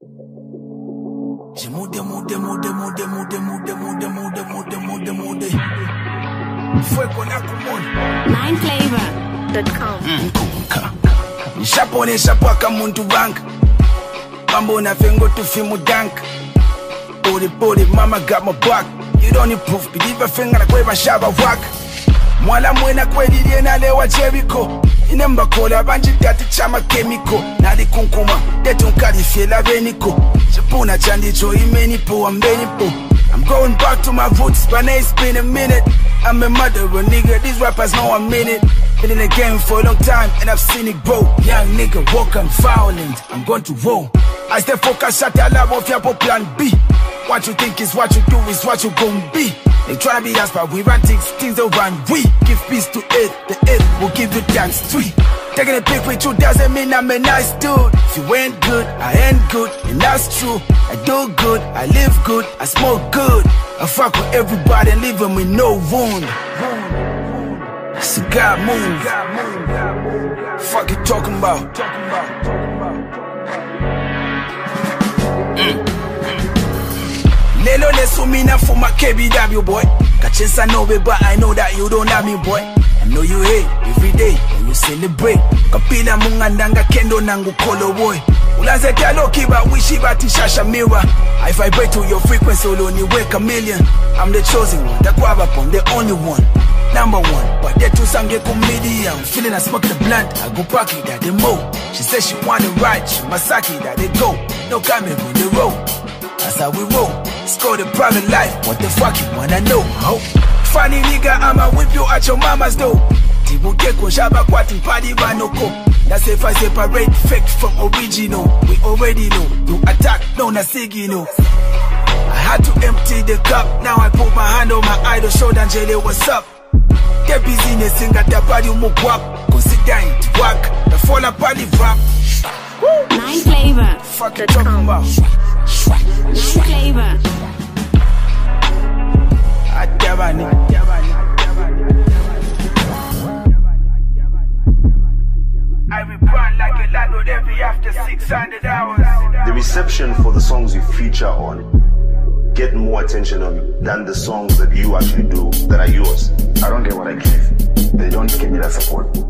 nineflavor.com. Nishaponesha paka muntu bank Mambo na fengo tufimu dank Pori mama got my back. You don't need proof, believe a finger na kweva shaba wak Mwala mwena kweli liena lewa Jericho Inemba kola banji tati chama chemical Nadi kunkuma, detu nkali fiela veniko Chipuna chandicho imenipo, ambenipo I'm going back to my roots, but it's been a minute. I'm a murderer, nigga, these rappers know I'm in it. Been in the game for a long time, and I've seen it grow. Young nigga, walk, I'm violent, I'm going to roll. I stay focused, shut your love off your plan B. What you think is what you do is what you gon' be. They tryna be us, but we run things don't run. We give peace to it, the it will give you thanks. 3. Taking a pic with you doesn't mean I'm a nice dude. If you ain't good, I ain't good, and that's true. I do good, I live good, I smoke good. I fuck with everybody and leave them with no wound. It's a God move. Fuck you talking about? Lelo lesumina for my KBW boy. Kachesa no way, but I know that you don't have me boy. I know you hate every day when you celebrate. Kapila mungandanga kendo nangu kolo boy. Ulaze dialo kiba wishi bati shasha mirror. I vibrate to your frequency only wake a million. I'm the chosen one, the kwabapon, the only one. Number 1, but they too sange comedian. I'm feeling I smoke the blunt, I go parky that they mo. She says she wanna ride, she masaki that they go. No camera on the road, that's how we roll. Score the private life, what the fuck you wanna know? Ho. Funny nigga, I'ma whip you at your mama's door. Tibukeko shaba kwati padi vanoko. That's if I separate fake from original. We already know, you attack, no nasigi no. I had to empty the cup, now I put my hand on my idol shoulder and Jele, what's up? Get business in got the body mugwap. Consider it work, the fall apart the rap. nineflavor.com. Fuck you talking about? Nineflavor. I rebrand like a landlord every after 600 hours. The reception for the songs you feature on get more attention than the songs that you actually do that are yours. I don't get what I give. They don't give me that support.